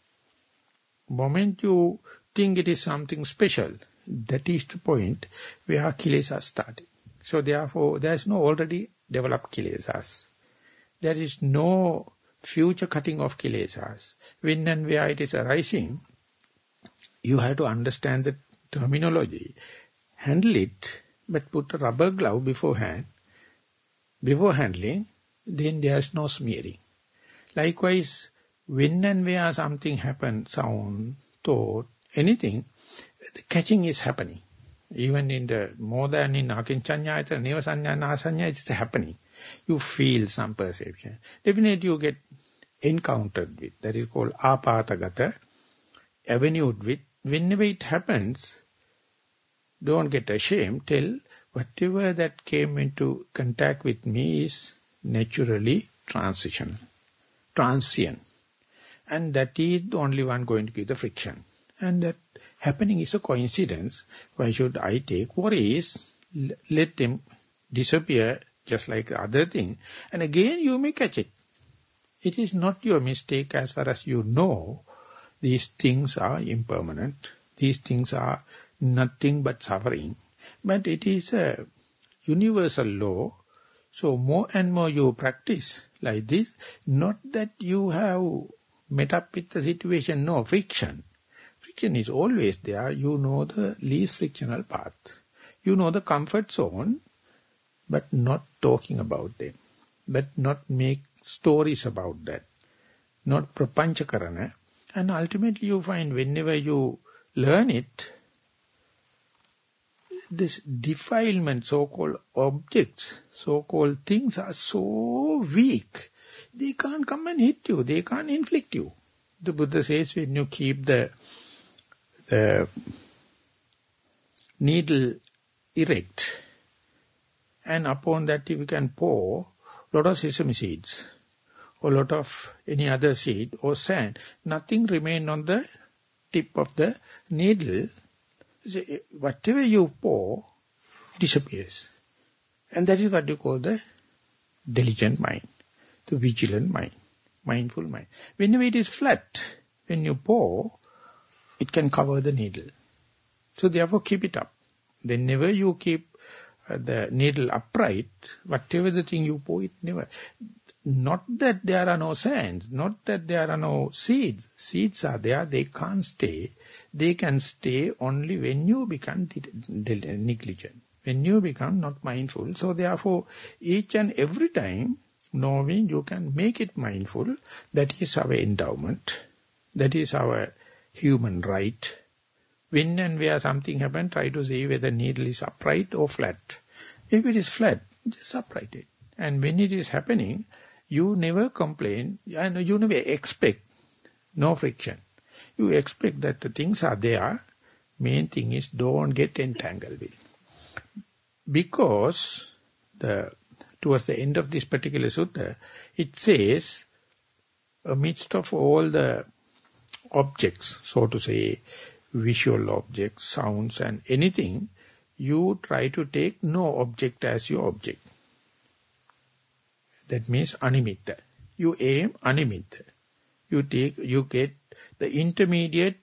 moment you think it is something special, that is the point where kilesas started. So therefore, there is no already developed kilesas. There is no future cutting of kilesas. When and where it is arising, you have to understand the terminology, handle it, but put a rubber glove beforehand. Before handling, then there is no smearing. Likewise, when and where something happens, sound, thought, anything, the catching is happening. Even in the, more than in akinchanyayata, nevasanya, nasanya, it is happening. You feel some perception. Definitely you get encountered with, that is called apatagata, avenued with. Whenever it happens, don't get ashamed, tell, whatever that came into contact with me is naturally transitional, transient. And that is the only one going to give the friction. And that happening is a coincidence. Why should I take worries? Let them disappear just like the other thing. And again you may catch it. It is not your mistake as far as you know. These things are impermanent. These things are nothing but suffering. But it is a universal law. So more and more you practice like this, not that you have met up with the situation, no, friction. Friction is always there. You know the least frictional path. You know the comfort zone, but not talking about them. But not make stories about that. Not prapanchakarana. And ultimately you find whenever you learn it, this defilement, so-called objects, so-called things are so weak. They can't come and hit you. They can't inflict you. The Buddha says when you keep the, the needle erect, and upon that you can pour a lot of sesame seeds, or a lot of any other seed, or sand, nothing remain on the tip of the needle. Whatever you pour, disappears. And that is what you call the diligent mind, the vigilant mind, mindful mind. Whenever it is flat, when you pour, it can cover the needle. So therefore keep it up. Whenever you keep uh, the needle upright, whatever the thing you pour, it never... Not that there are no sands, not that there are no seeds. Seeds are there, they can't stay. They can stay only when you become negligent, when you become not mindful. So therefore, each and every time, knowing you can make it mindful, that is our endowment. That is our human right. When and where something happens, try to see whether the needle is upright or flat. If it is flat, just upright it. And when it is happening, you never complain, and you never expect no friction. You expect that the things are there. Main thing is don't get entangled with. Because the towards the end of this particular sutta, it says, amidst of all the objects, so to say, visual objects, sounds and anything, you try to take no object as your object. That means animitta. You aim animitta. You take, you get the intermediate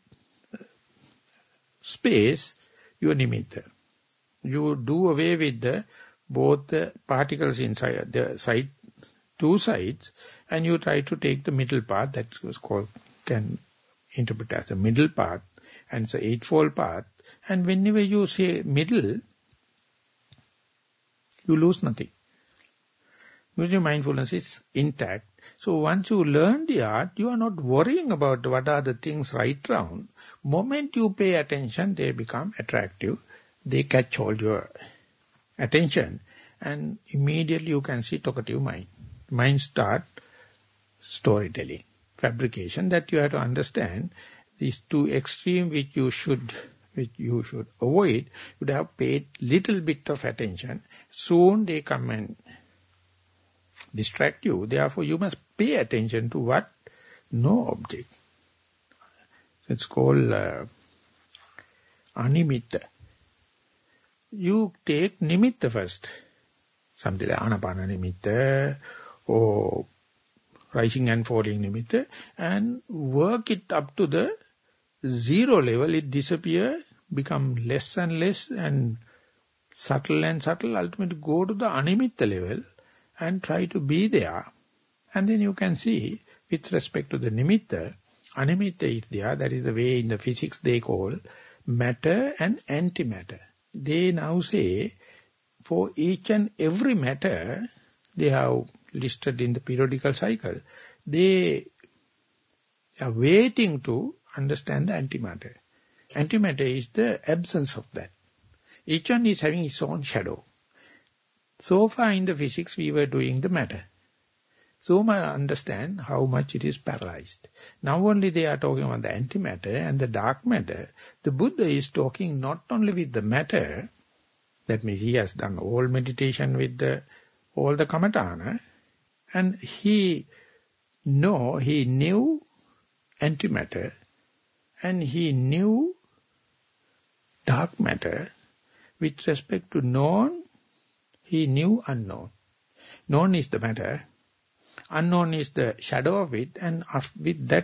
space, your nimitta. You do away with the both the particles inside the side, two sides, and you try to take the middle path. That was called, can interpret as the middle path, and it's the eightfold path. And whenever you say middle, you lose nothing. Usually mindfulness is intact. So once you learn the art, you are not worrying about what are the things right round. Moment you pay attention, they become attractive. They catch all your attention. And immediately you can see talkative mind. Mind start storytelling, fabrication. That you have to understand. These two extremes which you should which you should avoid, you would have paid little bit of attention. Soon they come and distract you. Therefore, you must pay attention to what? No object. It's called uh, animitta. You take nimitta first. Something like anapana nimitta or rising and falling nimitta, and work it up to the zero level. It disappear, become less and less and subtle and subtle. Ultimately go to the animitta level and try to be there. And then you can see, with respect to the nimitta, animitta is there. That is the way in the physics they call matter and antimatter. They now say, for each and every matter, they have listed in the periodical cycle, they are waiting to understand the antimatter. Antimatter is the absence of that. Each one is having its own shadow. So far in the physics we were doing the matter. So much understand how much it is paralyzed. Now only they are talking about the antimatter and the dark matter. The Buddha is talking not only with the matter, that means he has done all meditation with the, all the kamatana, and he know, he knew antimatter, and he knew dark matter. With respect to known, he knew unknown. Known is the matter, unknown is the shadow of it, and with that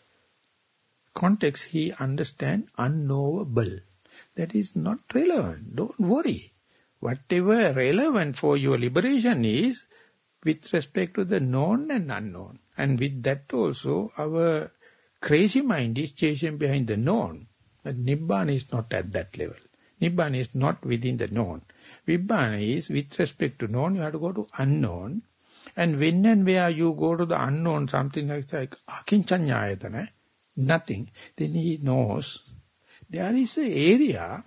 context he understands unknowable. That is not relevant. Don't worry. Whatever relevant for your liberation is with respect to the known and unknown. And with that also our crazy mind is chasing behind the known. But Nibbana is not at that level. Nibbana is not within the known. Nibbana is with respect to known, you have to go to unknown. And when and where you go to the unknown, something like, like akinchanyayatana, nothing, then he knows there is an area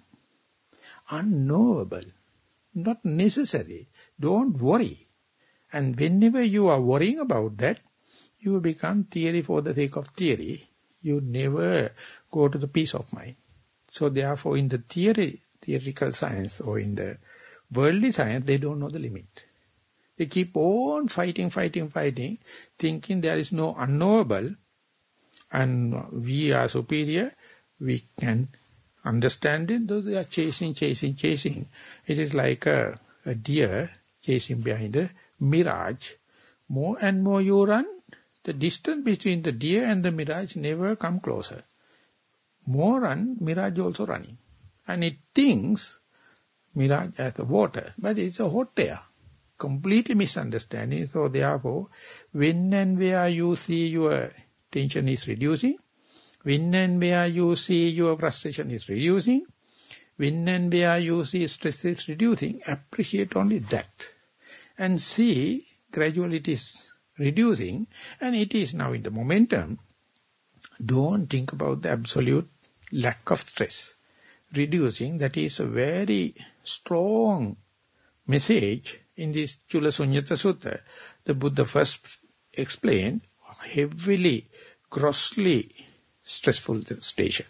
unknowable, not necessary. Don't worry. And whenever you are worrying about that, you become theory for the sake of theory. You never go to the peace of mind. So therefore in the theory, theoretical science or in the worldly science, they don't know the limit. They keep on fighting, fighting, fighting, thinking there is no unknowable and we are superior, we can understand it, though they are chasing, chasing, chasing. It is like a, a deer chasing behind a mirage. More and more you run, the distance between the deer and the mirage never come closer. More run, mirage also running. And it thinks mirage as the water, but it's a hot air. Completely misunderstanding. So therefore, when and where you see your tension is reducing, when and where you see your frustration is reducing, when and where you see stress is reducing, appreciate only that. And see, gradually it is reducing, and it is now in the momentum. Don't think about the absolute lack of stress. Reducing, that is a very strong message in this Chula Sunyata Sutta. The Buddha first explained heavily, grossly stressful station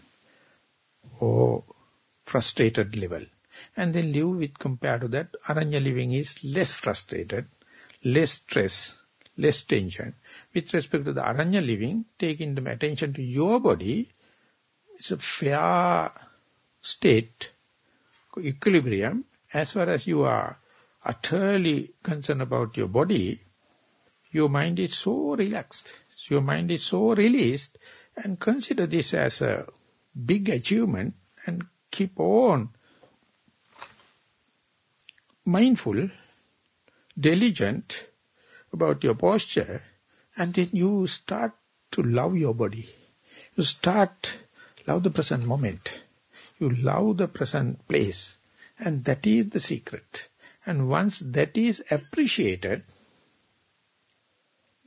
or frustrated level. And then live with, compared to that, Aranya living is less frustrated, less stress, less tension. With respect to the Aranya living, taking the attention to your body, it's a fair state, equilibrium. As far as you are utterly concerned about your body, your mind is so relaxed, your mind is so released, and consider this as a big achievement and keep on mindful, diligent about your posture, and then you start to love your body. You start love the present moment. You love the present place. And that is the secret. And once that is appreciated,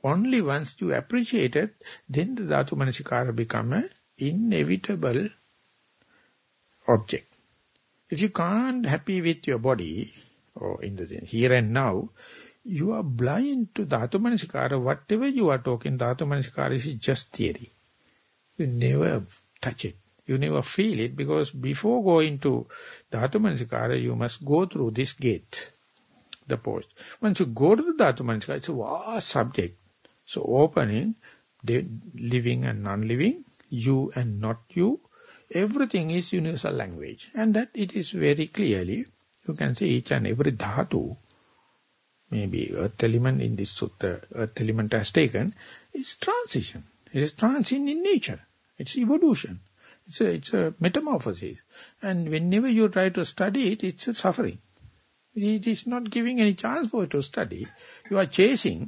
only once you appreciate it, then the Dhatu Manasikara become an inevitable object. If you can't happy with your body, or in the here and now, you are blind to Dhatu Manasikara. Whatever you are talking, Dhatu Manasikara is just theory. You never touch it. You never feel it, because before going to Dhatu Manasikara, you must go through this gate, the post. Once you go to the Dhatu Manasikara, it's a vast subject. So opening, living and non-living, you and not you, everything is universal language. And that it is very clearly, you can see each and every dhatu, maybe earth element in this sutta, earth element has taken, is transition. It is transient in nature. It's evolution. It's a, it's a metamorphosis. And whenever you try to study it, it's a suffering. It is not giving any chance for you to study. You are chasing,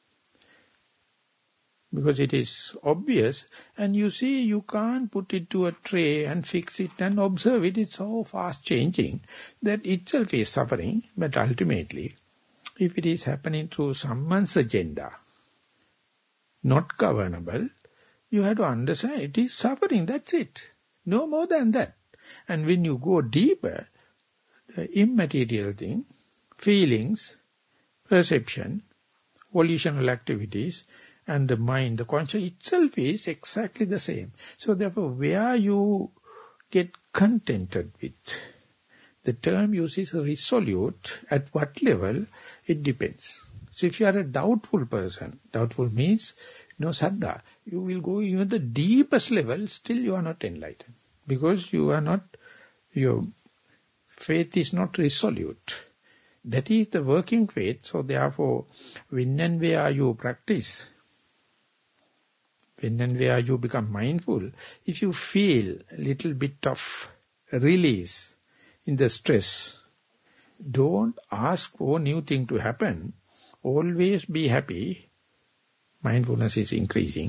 because it is obvious, and you see you can't put it to a tray and fix it and observe it. It's so fast changing that itself is suffering. But ultimately, if it is happening through someone's agenda, not governable, you have to understand it is suffering, that's it. No more than that. And when you go deeper, the immaterial thing, feelings, perception, volitional activities, and the mind, the conscious itself is exactly the same. So therefore, where you get contented with, the term used is resolute. At what level, it depends. So if you are a doubtful person, doubtful means no saddha, you will go even the deepest level, still you are not enlightened. Because you are not, your faith is not resolute. That is the working faith. So therefore, when and where you practice, when and where you become mindful, if you feel a little bit of release in the stress, don't ask for new thing to happen. Always be happy. Mindfulness is increasing.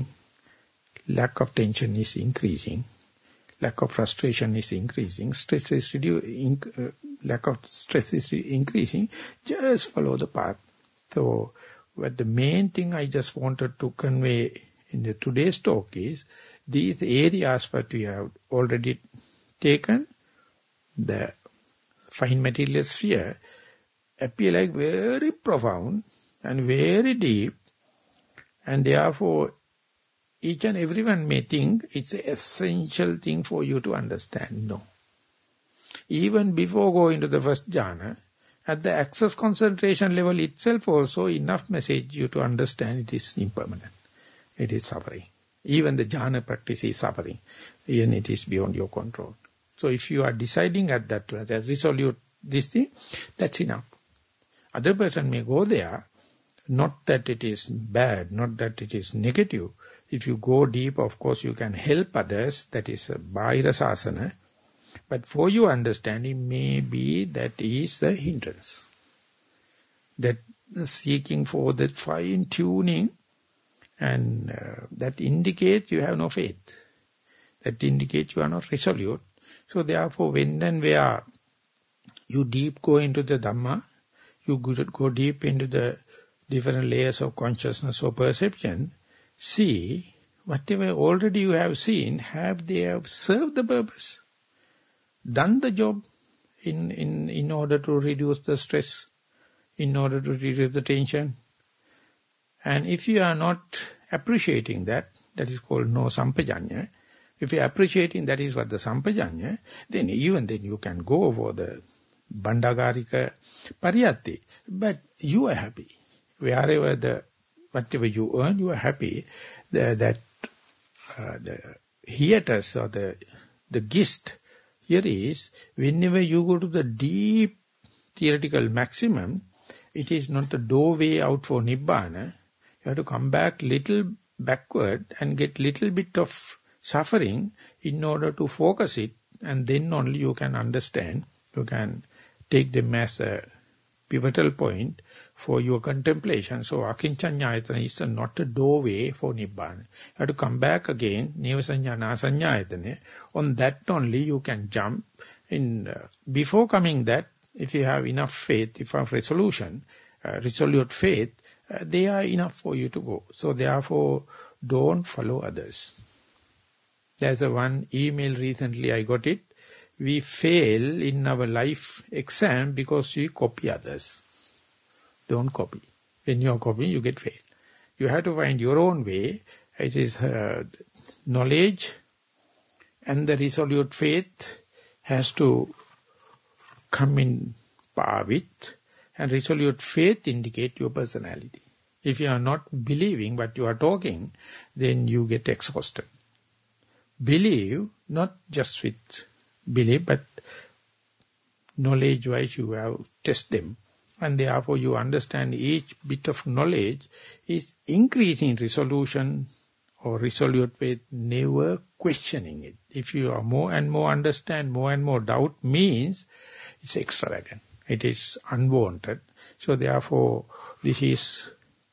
Lack of tension is increasing. Lack of frustration is increasing. Stress is reducing. Uh, lack of stress is increasing. Just follow the path. So, but the main thing I just wanted to convey in the today's talk is these areas that we have already taken, the fine material sphere, appear like very profound and very deep, and therefore each and everyone may think it's an essential thing for you to understand. No. Even before going to the first jhana, at the access concentration level itself also enough message you to understand it is impermanent. It is suffering. Even the jhana practice is suffering. Even it is beyond your control. So if you are deciding at that, that resolute this thing, that's enough. Other person may go there, not that it is bad, not that it is negative. If you go deep, of course, you can help others. That is a Bhaira Sasana. But for your understanding, maybe that is the hindrance. That seeking for that fine-tuning, and uh, that indicates you have no faith. That indicates you are not resolute. So therefore, when and where you deep go into the Dhamma, you go, go deep into the different layers of consciousness or perception, see, whatever already you have seen, have they have served the purpose, done the job in, in, in order to reduce the stress, in order to reduce the tension. And if you are not appreciating that, that is called no sampajanya. If you are appreciating that is what the sampajanya, then even then you can go for the bandagarika pariyatti. But you are happy. Wherever the, whatever you earn, you are happy. The, that, uh, the hiatus or the, the gist here is, whenever you go to the deep theoretical maximum, it is not the doorway out for Nibbana. You have to come back little backward and get little bit of suffering in order to focus it, and then only you can understand, you can take them as a pivotal point for your contemplation. So Akinchanyayatana is not a doorway for Nibbana. You have to come back again, Nevasanya Nasanyayatana. On that only you can jump. In uh, before coming that, if you have enough faith, if you have resolution, uh, resolute faith, uh, they are enough for you to go. So therefore, don't follow others. There's a one email recently, I got it. We fail in our life exam because we copy others. Don't copy. When you're copying, you get fail. You have to find your own way. It is uh, knowledge and the resolute faith has to come in par with, and resolute faith indicate your personality. If you are not believing what you are talking, then you get exhausted. Believe, not just with believe, but knowledge-wise you have test them. And therefore you understand each bit of knowledge is increasing resolution or resolute faith, never questioning it. If you are more and more understand, more and more doubt means it's extravagant. It is unwanted. So therefore this is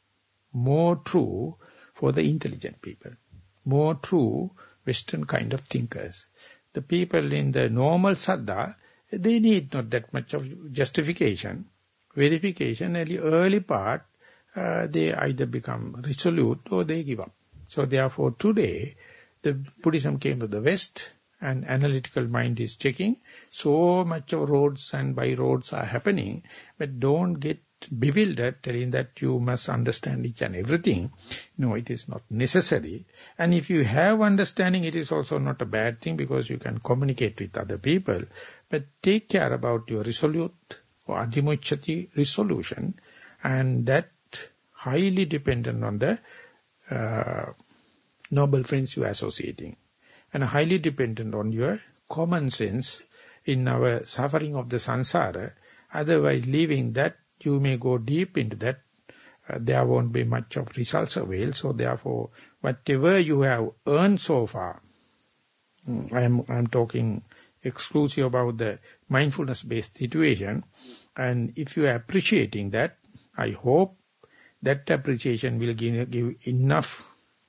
more true for the intelligent people. More true Western kind of thinkers. The people in the normal saddha, they need not that much of justification, verification. Early, early part, uh, they either become resolute or they give up. So therefore today, the Buddhism came to the West and analytical mind is checking. So much of roads and by roads are happening, but don't get bewildered telling that you must understand each and everything. No, it is not necessary. And if you have understanding, it is also not a bad thing because you can communicate with other people. But take care about your resolute or adhimucchati resolution, and that highly dependent on the uh, noble friends you are associating, and highly dependent on your common sense in our suffering of the samsara. Otherwise, leaving that, you may go deep into that. Uh, there won't be much of results avail. So therefore, whatever you have earned so far, I am I'm talking exclusive about the mindfulness-based situation. And if you are appreciating that, I hope that appreciation will give, give enough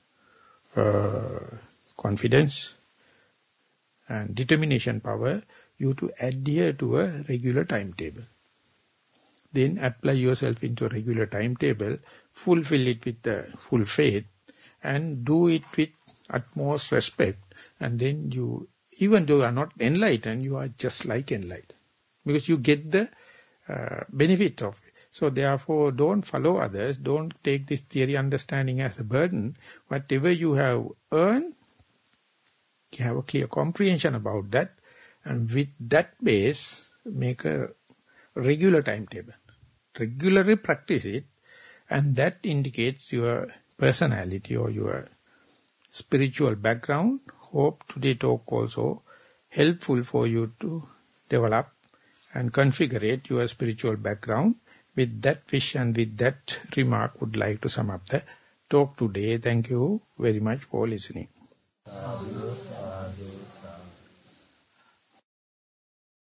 uh, confidence and determination power you to adhere to a regular timetable. Then apply yourself into a regular timetable, fulfill it with the full faith, and do it with utmost respect. And then you, even though you are not enlightened, you are just like enlightened. Because you get the uh, benefit of it. So therefore, don't follow others. Don't take this theory understanding as a burden. Whatever you have earned, you have a clear comprehension about that. And with that base, make a regular timetable. Regularly practice it, and that indicates your personality or your spiritual background. Hope today talk also helpful for you to develop and configure your spiritual background. With that wish and with that remark, would like to sum up the talk today. Thank you very much for listening.